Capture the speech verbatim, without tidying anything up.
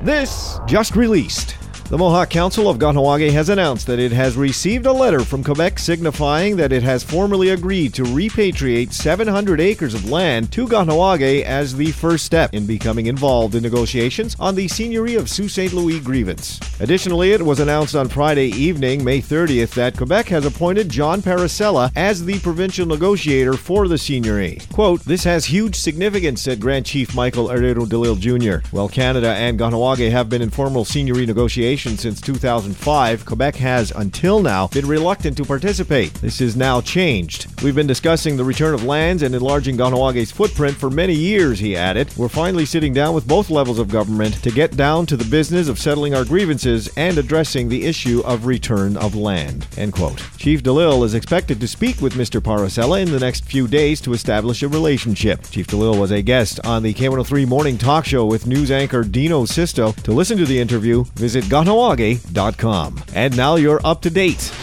This just released. The Mohawk Council of Kahnawake has announced that it has received a letter from Quebec signifying that it has formally agreed to repatriate seven hundred acres of land to Kahnawake as the first step in becoming involved in negotiations on the Seigneurie of Sault Saint Louis grievance. Additionally, it was announced on Friday evening, May thirtieth, that Quebec has appointed John Paracella as the provincial negotiator for the Seigneurie. Quote, "This has huge significance," said Grand Chief Michael Herrero DeLille Junior While Canada and Kahnawake have been in formal Seigneurie negotiations since two thousand five, Quebec has, until now, been reluctant to participate. This is now changed. "We've been discussing the return of lands and enlarging Kahnawake's footprint for many years," he added. "We're finally sitting down with both levels of government to get down to the business of settling our grievances and addressing the issue of return of land." End quote. Chief DeLille is expected to speak with Mister Paracella in the next few days to establish a relationship. Chief DeLille was a guest on the K one oh three Morning Talk Show with news anchor Dino Sisto. To listen to the interview, visit Kahnawake dot com. And now you're up to date.